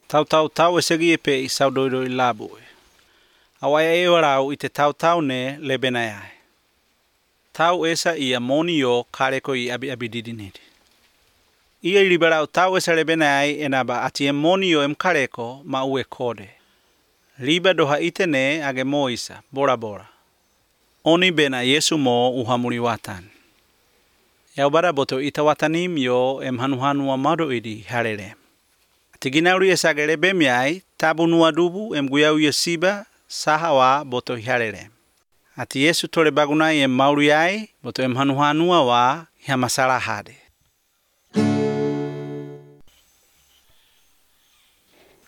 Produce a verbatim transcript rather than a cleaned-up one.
Tau tau tau e segi e pe i saudoiro i labu e. Awai e warau i te tau tau ne le benai ai. Tau esa i a moni o kareko i abi abi didinidi. Ia i liberau tau esa le benai ai e naba ati e moni o em kareko ma ue kode. Riba doha ite ne age moisa, bora bora. Oni bena Yesu mo uhamuri watan. Yau bara boto ita watanim yo em hanu hanu wa mado idi harere. Tiginauri esa gere bemi ai tabu nua dubu em guyau ia siba sahawa boto harere. Ati Yesu tole bagunai em mauri ai boto em hanu hanua wa hiamasara hade.